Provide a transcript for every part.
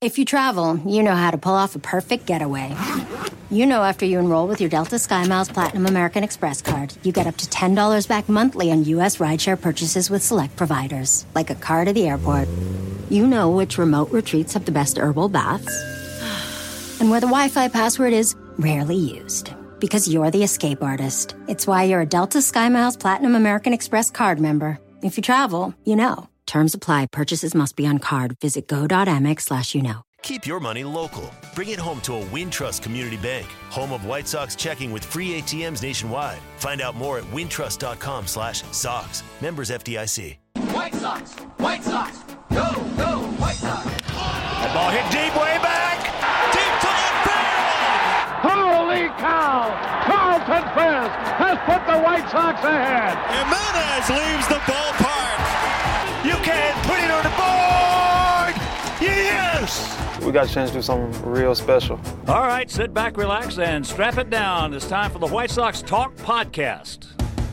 If you travel, you know how to pull off a perfect getaway. You know after you enroll with your Delta SkyMiles Platinum American Express card, you get up to $10 back monthly on U.S. rideshare purchases with select providers, like a car to the airport. You know which remote retreats have the best herbal baths, and where the Wi-Fi password is rarely used. Because you're the escape artist. It's why you're a Delta SkyMiles Platinum American Express card member. If you travel, you know. Terms apply. Purchases must be on card. Visit go.amex/you-know. Keep your money local. Bring it home to a Wintrust Community Bank, home of White Sox checking with free ATMs nationwide. Find out more at wintrust.com/Sox. Members FDIC. White Sox, White Sox, go, go, White Sox. That ball hit deep, way back, deep to left field. Holy cow! Carlton Fisk has put the White Sox ahead. Jimenez leaves the ballpark. You can put it on the board. Yes. We got a chance to do something real special. All right, sit back, relax, and strap it down. It's time for the White Sox Talk Podcast.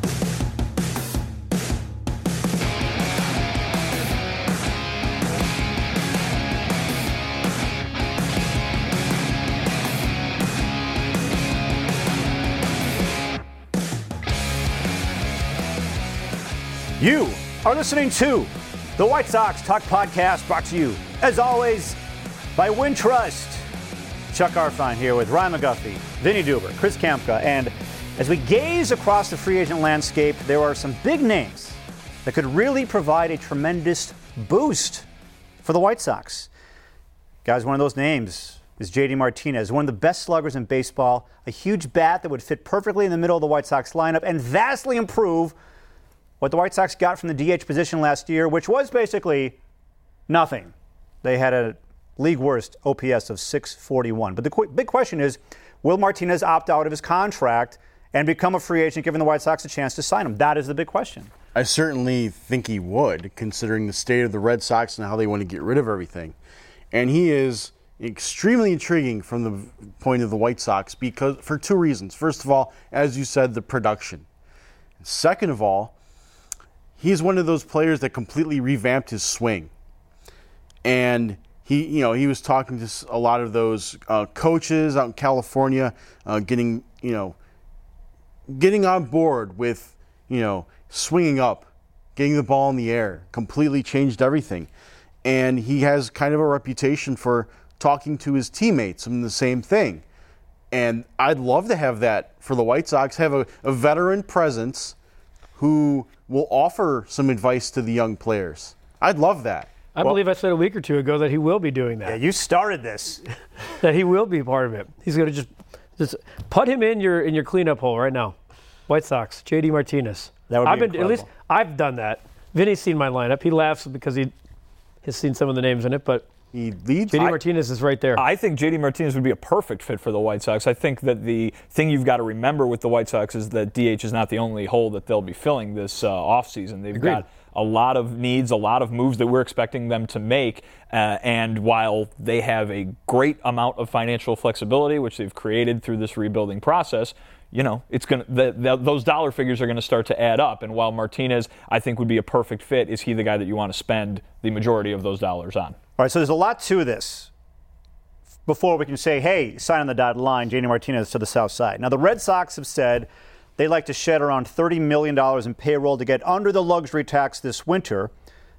You are listening to the White Sox Talk Podcast, brought to you, as always, by Wintrust. Chuck Arfine here with Ryan McGuffey, Vinny Duber, Chris Kamka, and as we gaze across the free agent landscape, there are some big names that could really provide a tremendous boost for the White Sox. Guys, one of those names is JD Martinez, one of the best sluggers in baseball, a huge bat that would fit perfectly in the middle of the White Sox lineup and vastly improve what the White Sox got from the DH position last year, which was basically nothing. They had a league worst OPS of 641. But the big question is, will Martinez opt out of his contract and become a free agent, giving the White Sox a chance to sign him? That is the big question. I certainly think he would, considering the state of the Red Sox and how they want to get rid of everything. And he is extremely intriguing from the point of the White Sox because for two reasons. First of all, as you said, the production. Second of all, he's one of those players that completely revamped his swing. And he was talking to a lot of those coaches out in California, getting on board with, swinging up, getting the ball in the air, completely changed everything. And he has kind of a reputation for talking to his teammates and the same thing. And I'd love to have that for the White Sox, have a veteran presence who will offer some advice to the young players. I'd love that. I believe I said a week or two ago that he will be doing that. Yeah, you started this. That he will be part of it. He's going to just put him in your cleanup hole right now. White Sox, JD Martinez. That would be incredible. At least I've done that. Vinny's seen my lineup. He laughs because he has seen some of the names in it, but he leads. JD Martinez is right there. I think JD Martinez would be a perfect fit for the White Sox. I think that the thing you've got to remember with the White Sox is that DH is not the only hole that they'll be filling this offseason. They've Agreed. got a lot of needs, a lot of moves that we're expecting them to make. And while they have a great amount of financial flexibility, which they've created through this rebuilding process, it's going those dollar figures are going to start to add up. And while Martinez, I think, would be a perfect fit, is he the guy that you want to spend the majority of those dollars on? All right, so there's a lot to this before we can say, hey, sign on the dotted line, JD Martinez to the south side. Now, the Red Sox have said they like to shed around $30 million in payroll to get under the luxury tax this winter.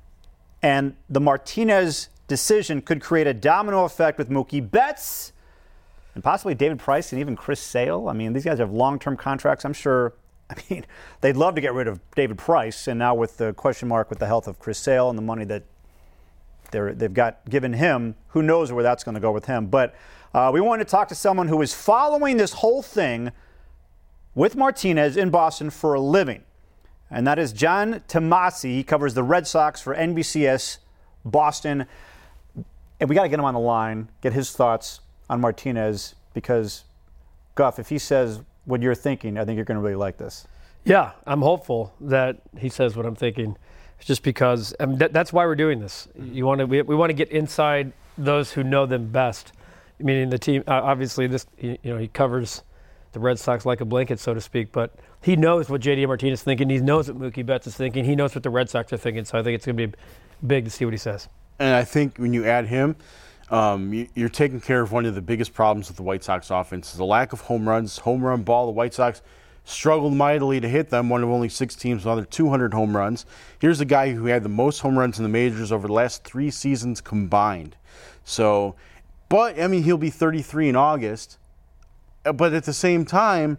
And the Martinez decision could create a domino effect with Mookie Betts and possibly David Price and even Chris Sale. I mean, these guys have long-term contracts. I'm sure, they'd love to get rid of David Price. And now with the question mark with the health of Chris Sale and the money that they've got given him, who knows where that's going to go with him. But we wanted to talk to someone who is following this whole thing with Martinez in Boston for a living. And that is John Tomasi. He covers the Red Sox for NBCS Boston. And we got to get him on the line, get his thoughts on Martinez, because, Guff, if he says what you're thinking, I think you're going to really like this. Yeah, I'm hopeful that he says what I'm thinking. Just because that's why we're doing this. We want to get inside those who know them best, meaning the team. Obviously, he covers the Red Sox like a blanket, so to speak. But he knows what JD Martinez is thinking. He knows what Mookie Betts is thinking. He knows what the Red Sox are thinking. So I think it's going to be big to see what he says. And I think when you add him, You're taking care of one of the biggest problems with the White Sox offense is the lack of home runs. Home run ball, the White Sox struggled mightily to hit them, one of only 6 teams with under 200 home runs. Here's a guy who had the most home runs in the majors over the last 3 seasons combined. So, but, I mean, he'll be 33 in August. But at the same time,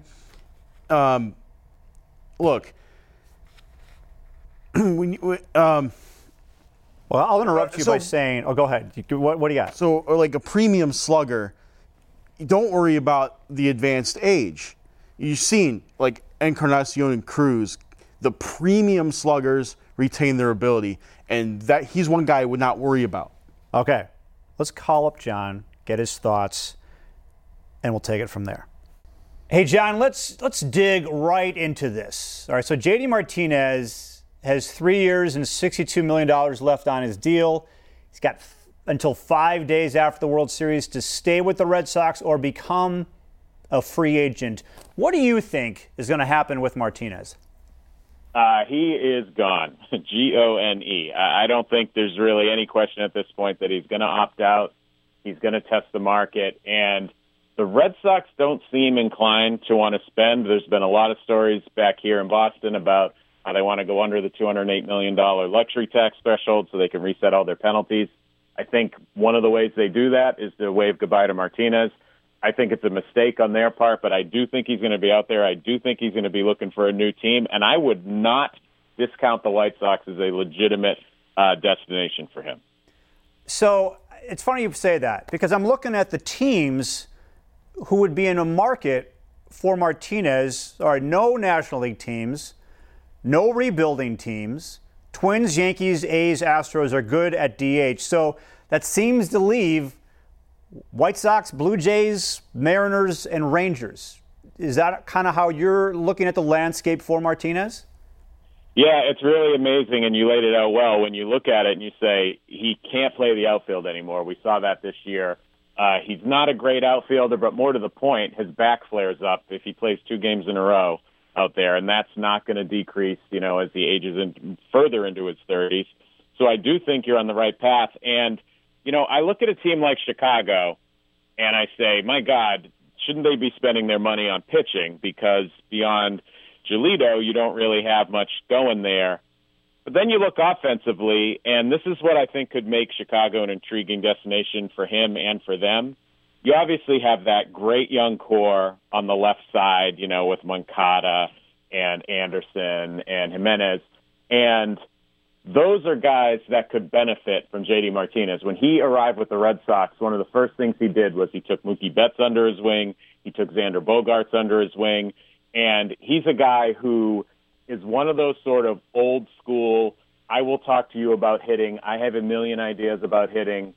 look, when you, well, I'll interrupt you by saying, go ahead. What do you got? So, or like a premium slugger, don't worry about the advanced age. You've seen, like, Encarnacion and Cruz, the premium sluggers retain their ability, and that he's one guy I would not worry about. Okay. Let's call up John, get his thoughts, and we'll take it from there. Hey, John, let's dig right into this. All right, so JD Martinez has 3 years and $62 million left on his deal. He's got until 5 days after the World Series to stay with the Red Sox or become a free agent. What do you think is going to happen with Martinez? He is gone. Gone. I don't think there's really any question at this point that he's going to opt out. He's going to test the market. And the Red Sox don't seem inclined to want to spend. There's been a lot of stories back here in Boston about how they want to go under the $208 million luxury tax threshold so they can reset all their penalties. I think one of the ways they do that is to wave goodbye to Martinez. I think it's a mistake on their part, but I do think he's going to be out there. I do think he's going to be looking for a new team, and I would not discount the White Sox as a legitimate destination for him. So it's funny you say that because I'm looking at the teams who would be in a market for Martinez. All right, no National League teams, no rebuilding teams. Twins, Yankees, A's, Astros are good at DH. So that seems to leave White Sox, Blue Jays, Mariners, and Rangers. Is that kind of how you're looking at the landscape for Martinez? Yeah, it's really amazing, and you laid it out well when you look at it and you say he can't play the outfield anymore. We saw that this year. He's not a great outfielder, but more to the point, his back flares up if he plays 2 games in a row out there, and that's not going to decrease, as he ages further into his 30s. So I do think you're on the right path. And, I look at a team like Chicago, and I say, my God, shouldn't they be spending their money on pitching? Because beyond Giolito, you don't really have much going there. But then you look offensively, and this is what I think could make Chicago an intriguing destination for him and for them. You obviously have that great young core on the left side, with Moncada and Anderson and Jimenez. And those are guys that could benefit from JD Martinez. When he arrived with the Red Sox, one of the first things he did was he took Mookie Betts under his wing. He took Xander Bogaerts under his wing. And he's a guy who is one of those sort of old school, I will talk to you about hitting. I have a million ideas about hitting.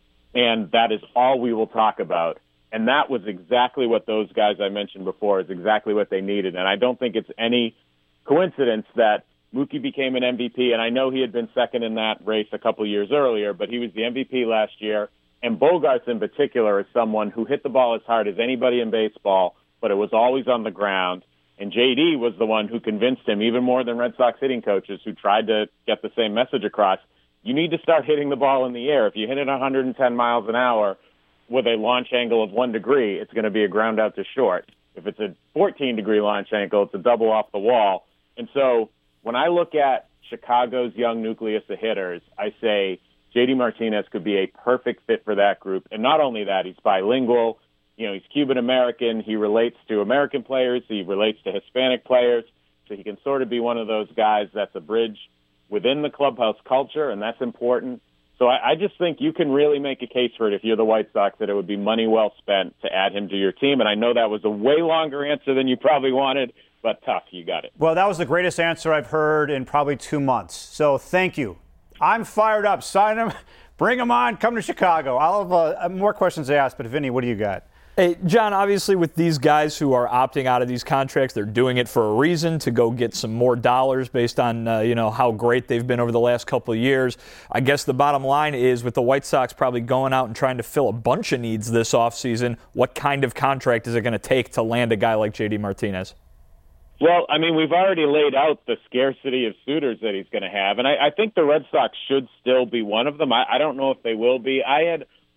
And that is all we will talk about. And that was exactly what those guys I mentioned before is exactly what they needed. And I don't think it's any coincidence that Mookie became an MVP. And I know he had been second in that race a couple years earlier, but he was the MVP last year. And Bogaerts in particular is someone who hit the ball as hard as anybody in baseball, but it was always on the ground. And JD was the one who convinced him, even more than Red Sox hitting coaches who tried to get the same message across, you need to start hitting the ball in the air. If you hit it 110 miles an hour with a launch angle of 1 degree, it's going to be a ground out to short. If it's a 14-degree launch angle, it's a double off the wall. And so when I look at Chicago's young nucleus of hitters, I say JD Martinez could be a perfect fit for that group. And not only that, he's bilingual. He's Cuban-American. He relates to American players. He relates to Hispanic players. So he can sort of be one of those guys that's a bridge within the clubhouse culture, and that's important. So I just think you can really make a case for it if you're the White Sox that it would be money well spent to add him to your team. And I know that was a way longer answer than you probably wanted, but tough. You got it. Well, that was the greatest answer I've heard in probably 2 months. So thank you. I'm fired up. Sign him. Bring him on. Come to Chicago. I'll have more questions to ask, but Vinny, what do you got? Hey, John, obviously with these guys who are opting out of these contracts, they're doing it for a reason, to go get some more dollars based on, how great they've been over the last couple of years. I guess the bottom line is with the White Sox probably going out and trying to fill a bunch of needs this offseason, what kind of contract is it going to take to land a guy like JD Martinez? Well, I mean, we've already laid out the scarcity of suitors that he's going to have, and I think the Red Sox should still be one of them. I don't know if they will be. I had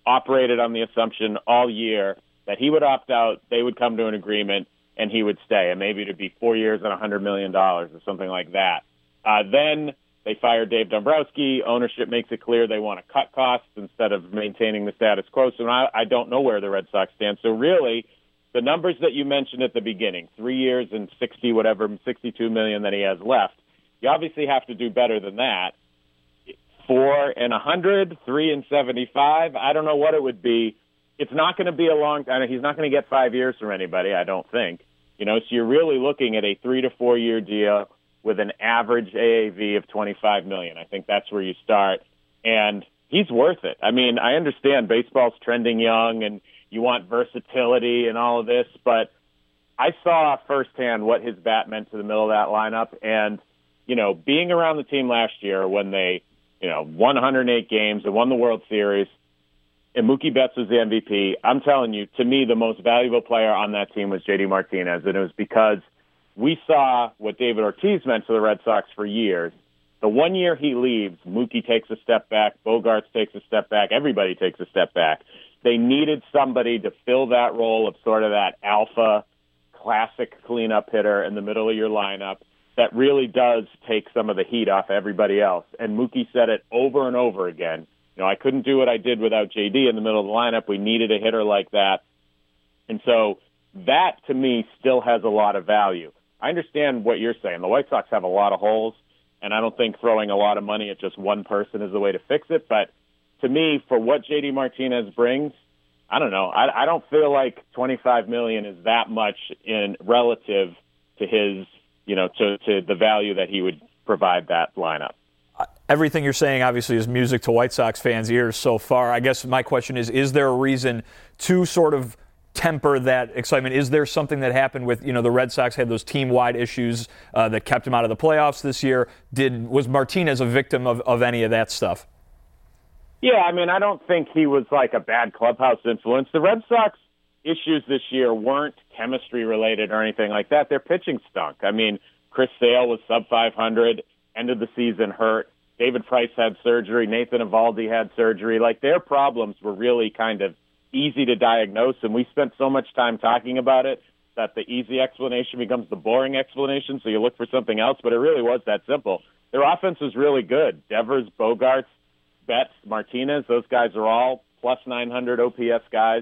operated on the assumption all year that he would opt out, they would come to an agreement, and he would stay. And maybe it'd be 4 years and $100 million or something like that. Then they fired Dave Dombrowski. Ownership makes it clear they want to cut costs instead of maintaining the status quo. So I don't know where the Red Sox stand. So really, the numbers that you mentioned at the beginning, 3 years and 62 million that he has left, you obviously have to do better than that. 4 and 100, 3 and 75. I don't know what it would be. It's not going to be a long time. He's not going to get 5 years from anybody, I don't think. So you're really looking at a 3 to 4 year deal with an average AAV of $25 million. I think that's where you start. And he's worth it. I mean, I understand baseball's trending young and you want versatility and all of this, but I saw firsthand what his bat meant to the middle of that lineup. And, being around the team last year when they, won 108 games and won the World Series, and Mookie Betts was the MVP, I'm telling you, to me, the most valuable player on that team was JD Martinez. And it was because we saw what David Ortiz meant to the Red Sox for years. The 1 year he leaves, Mookie takes a step back, Bogaerts takes a step back, everybody takes a step back. They needed somebody to fill that role of sort of that alpha, classic cleanup hitter in the middle of your lineup that really does take some of the heat off everybody else. And Mookie said it over and over again. I couldn't do what I did without JD in the middle of the lineup. We needed a hitter like that. And so that, to me, still has a lot of value. I understand what you're saying. The White Sox have a lot of holes, and I don't think throwing a lot of money at just one person is the way to fix it. But to me, for what JD Martinez brings, I don't know. I don't feel like $25 million is that much in relative to his, to the value that he would provide that lineup. Everything you're saying obviously is music to White Sox fans' ears so far. I guess my question is there a reason to sort of temper that excitement? Is there something that happened with, the Red Sox had those team-wide issues that kept him out of the playoffs this year? Was Martinez a victim of any of that stuff? Yeah, I mean, I don't think he was like a bad clubhouse influence. The Red Sox issues this year weren't chemistry-related or anything like that. Their pitching stunk. I mean, Chris Sale was sub-500, ended the season hurt. David Price had surgery. Nathan Eovaldi had surgery. Like, their problems were really kind of easy to diagnose, and we spent so much time talking about it that the easy explanation becomes the boring explanation, so you look for something else, but it really was that simple. Their offense was really good. Devers, Bogaerts, Betts, Martinez, those guys are all plus 900 OPS guys.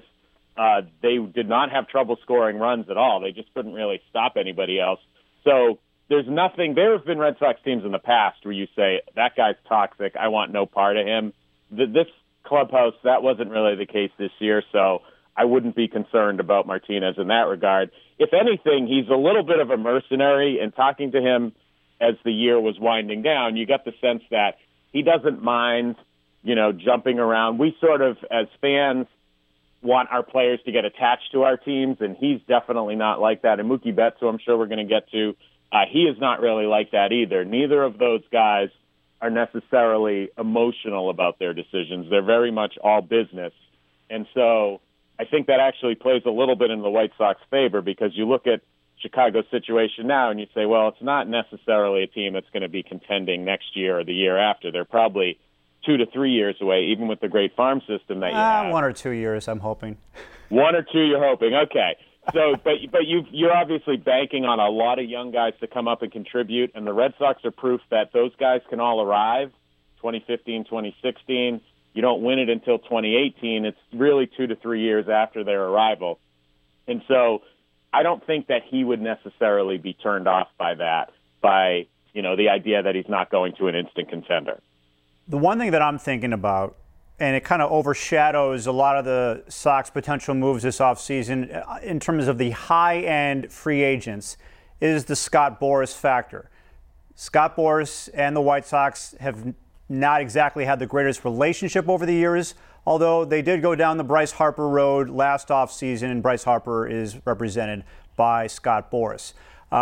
They did not have trouble scoring runs at all. They just couldn't really stop anybody else. So there's nothing. There have been Red Sox teams in the past where you say, that guy's toxic, I want no part of him. This clubhouse, that wasn't really the case this year, so I wouldn't be concerned about Martinez in that regard. If anything, he's a little bit of a mercenary, and talking to him as the year was winding down, you got the sense that he doesn't mind, jumping around. We sort of, as fans, want our players to get attached to our teams, and he's definitely not like that. And Mookie Betts, who I'm sure we're going to get to, he is not really like that either. Neither of those guys are necessarily emotional about their decisions. They're very much all business. And so I think that actually plays a little bit in the White Sox favor, because you look at Chicago's situation now and you say, well, it's not necessarily a team that's going to be contending next year or the year after. They're probably 2 to 3 years away, even with the great farm system that you have. 1 or 2 years, I'm hoping. 1 or 2, you're hoping. Okay. So, but you're obviously banking on a lot of young guys to come up and contribute, and the Red Sox are proof that those guys can all arrive. 2015, 2016. You don't win it until 2018. It's really 2 to 3 years after their arrival. And so I don't think that he would necessarily be turned off by that, by, the idea that he's not going to an instant contender. The one thing that I'm thinking about, and it kind of overshadows a lot of the Sox potential moves this offseason in terms of the high-end free agents, is the Scott Boras factor. Scott Boras and the White Sox have not exactly had the greatest relationship over the years, although they did go down the Bryce Harper road last offseason, and Bryce Harper is represented by Scott Boras.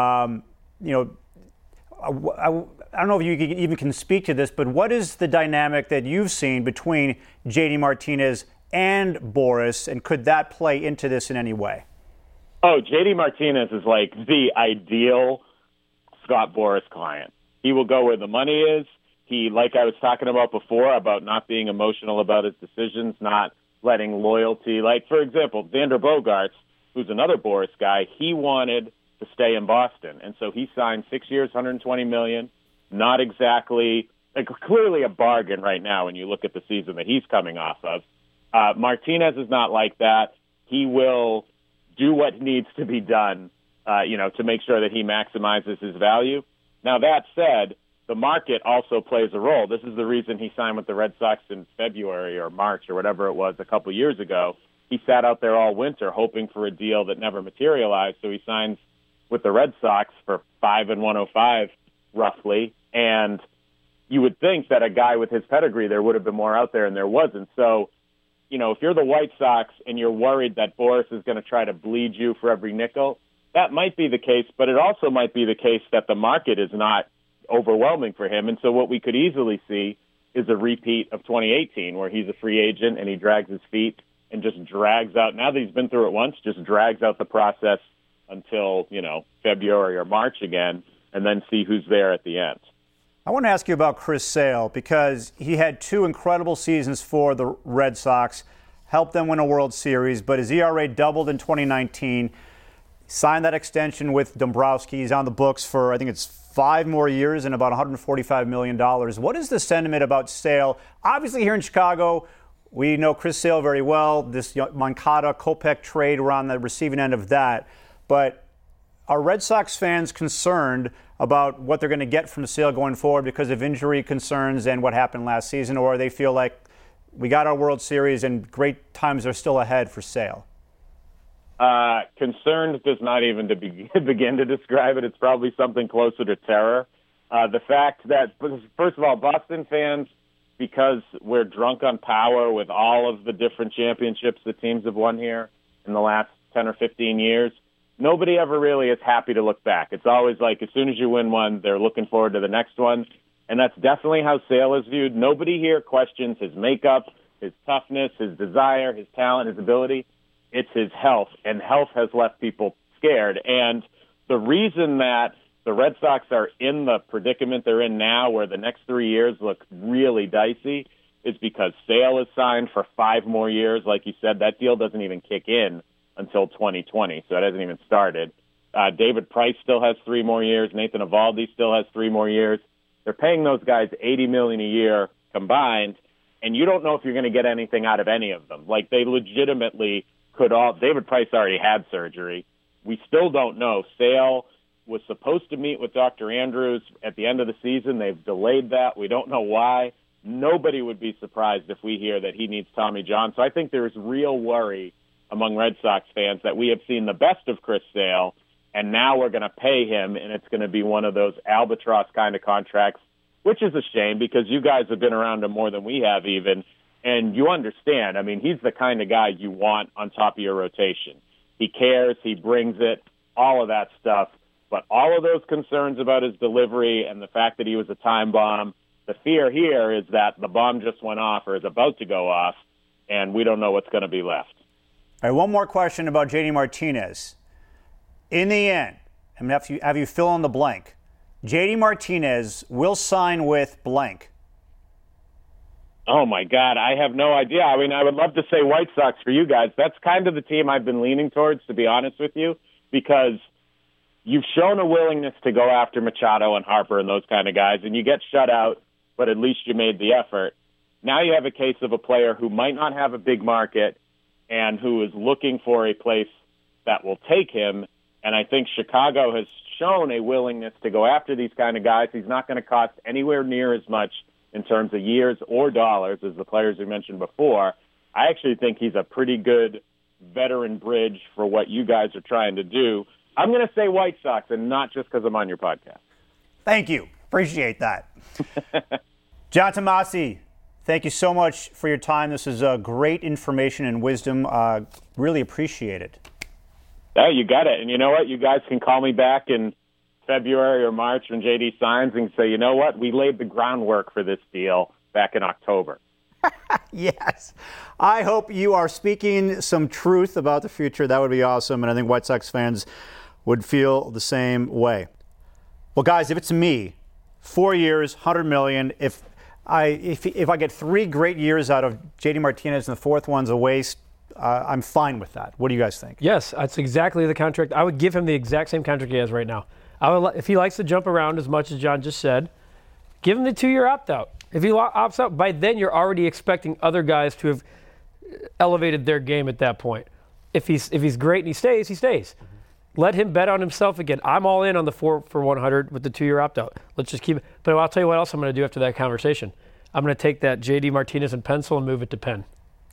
I don't know if you even can speak to this, but what is the dynamic that you've seen between JD Martinez and Boras, and could that play into this in any way? Oh, JD Martinez is like the ideal Scott Boras client. He will go where the money is. He, like I was talking about before, about not being emotional about his decisions, not letting loyalty, like, for example, Xander Bogaerts, who's another Boris guy, he wanted to stay in Boston. And so he signed 6 years, $120 million, not exactly, like, clearly a bargain right now when you look at the season that he's coming off of. Martinez is not like that. He will do what needs to be done, to make sure that he maximizes his value. Now, that said, the market also plays a role. This is the reason he signed with the Red Sox in February or March or whatever it was a couple years ago. He sat out there all winter hoping for a deal that never materialized, so he signs with the Red Sox for $5 and $105 roughly. And you would think that a guy with his pedigree, there would have been more out there, and there wasn't. So, if you're the White Sox and you're worried that Boris is going to try to bleed you for every nickel, that might be the case, but it also might be the case that the market is not overwhelming for him. And so what we could easily see is a repeat of 2018 where he's a free agent and he drags his feet and just drags out. Now that he's been through it once, just drags out the process until, February or March again, and then see who's there at the end. I want to ask you about Chris Sale because he had 2 incredible seasons for the Red Sox, helped them win a World Series, but his ERA doubled in 2019. Signed that extension with Dombrowski. He's on the books for, I think it's 5 more years and about $145 million. What is the sentiment about Sale? Obviously, here in Chicago, we know Chris Sale very well. This Moncada-Kopech trade, we're on the receiving end of that. But are Red Sox fans concerned about what they're going to get from Sale going forward because of injury concerns and what happened last season? Or they feel like we got our World Series and great times are still ahead for Sale? Concerned does not even begin to describe it. It's probably something closer to terror. The fact that, first of all, Boston fans, because we're drunk on power with all of the different championships the teams have won here in the last 10 or 15 years, nobody ever really is happy to look back. It's always like as soon as you win one, they're looking forward to the next one. And that's definitely how Sale is viewed. Nobody here questions his makeup, his toughness, his desire, his talent, his ability. It's his health, and health has left people scared. And the reason that the Red Sox are in the predicament they're in now, where the next 3 years look really dicey, is because Sale is signed for 5 more years. Like you said, that deal doesn't even kick in until 2020, so it hasn't even started. David Price still has 3 more years. Nathan Eovaldi still has 3 more years. They're paying those guys $80 million a year combined, and you don't know if you're going to get anything out of any of them. Like, they legitimately could all. David Price already had surgery. We still don't know. Sale was supposed to meet with Dr. Andrews at the end of the season. They've delayed that. We don't know why. Nobody would be surprised if we hear that he needs Tommy John. So I think there's real worry among Red Sox fans that we have seen the best of Chris Sale, and now we're going to pay him, and it's going to be one of those albatross kind of contracts, which is a shame because you guys have been around him more than we have even. And you understand, I mean, he's the kind of guy you want on top of your rotation. He cares, he brings it, all of that stuff. But all of those concerns about his delivery and the fact that he was a time bomb, the fear here is that the bomb just went off or is about to go off, and we don't know what's going to be left. All right, one more question about JD Martinez. In the end, I'm going to have you fill in the blank. JD Martinez will sign with blank. Oh, my God, I have no idea. I mean, I would love to say White Sox for you guys. That's kind of the team I've been leaning towards, to be honest with you, because you've shown a willingness to go after Machado and Harper and those kind of guys, and you get shut out, but at least you made the effort. Now you have a case of a player who might not have a big market and who is looking for a place that will take him, and I think Chicago has shown a willingness to go after these kind of guys. He's not going to cost anywhere near as much in terms of years or dollars as the players we mentioned before. I actually think he's a pretty good veteran bridge for what you guys are trying to do. I'm going to say White Sox, and not just because I'm on your podcast. Thank you. Appreciate that. John Tomase, thank you so much for your time. This is great information and wisdom. Really appreciate it. Yeah, you got it. And you know what? You guys can call me back in February or March when JD signs and say, you know what? We laid the groundwork for this deal back in October. Yes. I hope you are speaking some truth about the future. That would be awesome. And I think White Sox fans would feel the same way. Well, guys, if it's me, 4 years, $100 million, if If I get 3 great years out of JD Martinez and the 4th one's a waste, I'm fine with that. What do you guys think? Yes, that's exactly the contract. I would give him the exact same contract he has right now. If he likes to jump around as much as John just said, give him the 2-year opt-out. If he opts out, by then you're already expecting other guys to have elevated their game at that point. If he's great and he stays, he stays. Let him bet on himself again. I'm all in on the 4 for 100 with the 2-year opt-out. Let's just keep it. But I'll tell you what else I'm going to do after that conversation. I'm going to take that JD Martinez and pencil and move it to pen.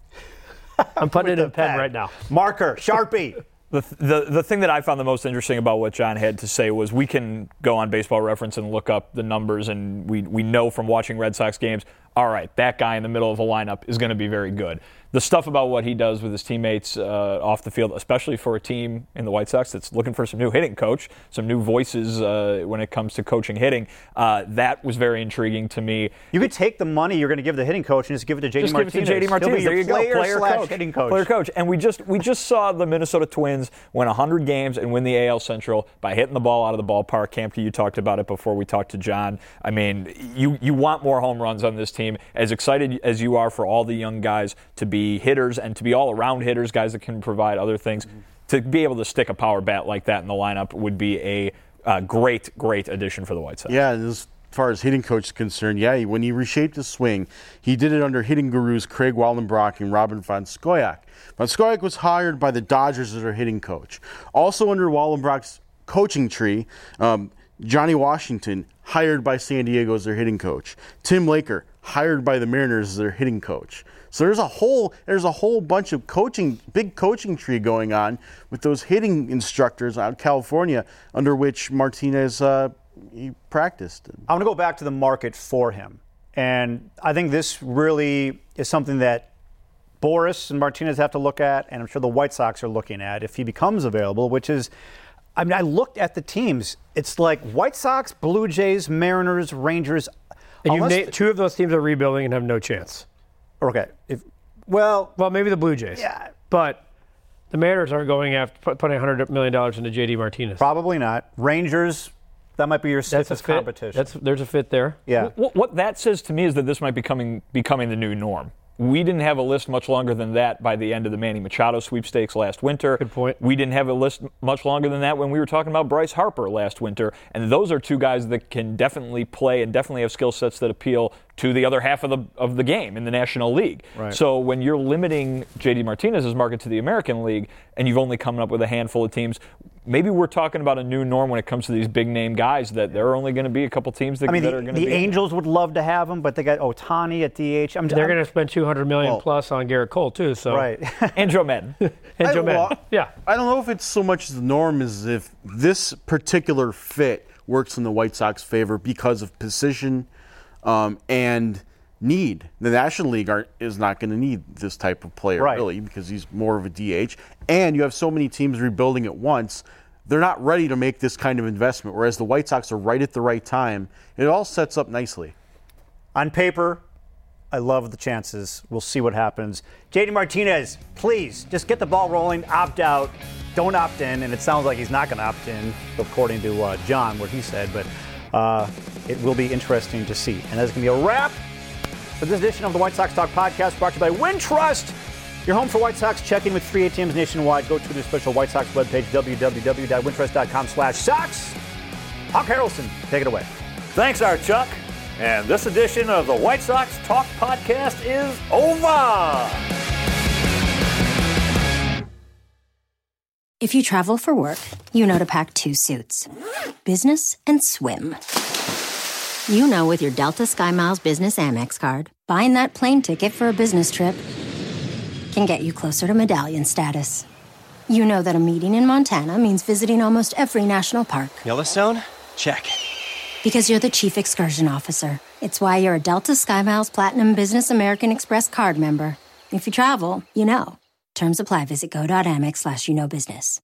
I'm putting it in pen right now. Marker, Sharpie. The thing that I found the most interesting about what John had to say was we can go on Baseball Reference and look up the numbers, and we know from watching Red Sox games, all right, that guy in the middle of a lineup is going to be very good. The stuff about what he does with his teammates off the field, especially for a team in the White Sox that's looking for some new hitting coach, some new voices when it comes to coaching hitting, that was very intriguing to me. You could take the money you're going to give the hitting coach and just give it to JD Martinez. Give it to JD Martinez. There you go. Player/hitting coach. Player coach. And we just saw the Minnesota Twins win 100 games and win the AL Central by hitting the ball out of the ballpark. Campy, you talked about it before we talked to John. I mean, you want more home runs on this team. As excited as you are for all the young guys to be hitters and to be all-around hitters, guys that can provide other things, to be able to stick a power bat like that in the lineup would be a great addition for the White Sox. Yeah, as far as hitting coach is concerned, when he reshaped his swing, he did it under hitting gurus Craig Wallenbrock and Robin Von Scoyoc. Von Scoyoc was hired by the Dodgers as their hitting coach. Also under Wallenbrock's coaching tree, Johnny Washington, hired by San Diego as their hitting coach. Tim Laker, hired by the Mariners as their hitting coach. So there's a whole bunch of big coaching tree going on with those hitting instructors out of California under which Martinez he practiced. I want to go back to the market for him. And I think this really is something that Boris and Martinez have to look at, and I'm sure the White Sox are looking at if he becomes available, which is, I mean, I looked at the teams. It's like White Sox, Blue Jays, Mariners, Rangers. And two of those teams are rebuilding and have no chance. Okay. Well, maybe the Blue Jays. Yeah. But the Mariners aren't going after putting $100 million into JD Martinez. Probably not. Rangers, that might be your safest competition. There's a fit there. Yeah. What that says to me is that this might be becoming the new norm. We didn't have a list much longer than that by the end of the Manny Machado sweepstakes last winter. Good point. We didn't have a list much longer than that when we were talking about Bryce Harper last winter. And those are two guys that can definitely play and definitely have skill sets that appeal to the other half of the game in the National League. Right. So when you're limiting JD Martinez's market to the American League and you've only come up with a handful of teams, maybe we're talking about a new norm when it comes to these big name guys, that there are only going to be a couple teams that are going to be. The Angels would love to have him, but they got Ohtani at DH. They're going to spend $200 million plus on Garrett Cole too. So right. And Joe Madden. Yeah. I don't know if it's so much the norm as if this particular fit works in the White Sox favor because of position and need. The National League is not going to need this type of player, really, because he's more of a DH. And you have so many teams rebuilding at once, they're not ready to make this kind of investment, whereas the White Sox are right at the right time. It all sets up nicely. On paper, I love the chances. We'll see what happens. JD Martinez, please, just get the ball rolling, opt out. Don't opt in, and it sounds like he's not going to opt in, according to John, what he said, but it will be interesting to see. And that's going to be a wrap for this edition of the White Sox Talk Podcast, brought to you by Wintrust. Your home for White Sox checking with free ATMs nationwide. Go to the special White Sox webpage, www.wintrust.com/Sox. Hawk Harrelson, take it away. Thanks, Art Chuck. And this edition of the White Sox Talk Podcast is over. If you travel for work, you know to pack 2 suits. Business and swim. You know with your Delta SkyMiles Business Amex card, buying that plane ticket for a business trip can get you closer to medallion status. You know that a meeting in Montana means visiting almost every national park. Yellowstone? Check. Because you're the chief excursion officer. It's why you're a Delta SkyMiles Platinum Business American Express card member. If you travel, you know. Terms apply. Visit go.amex/you-know-business.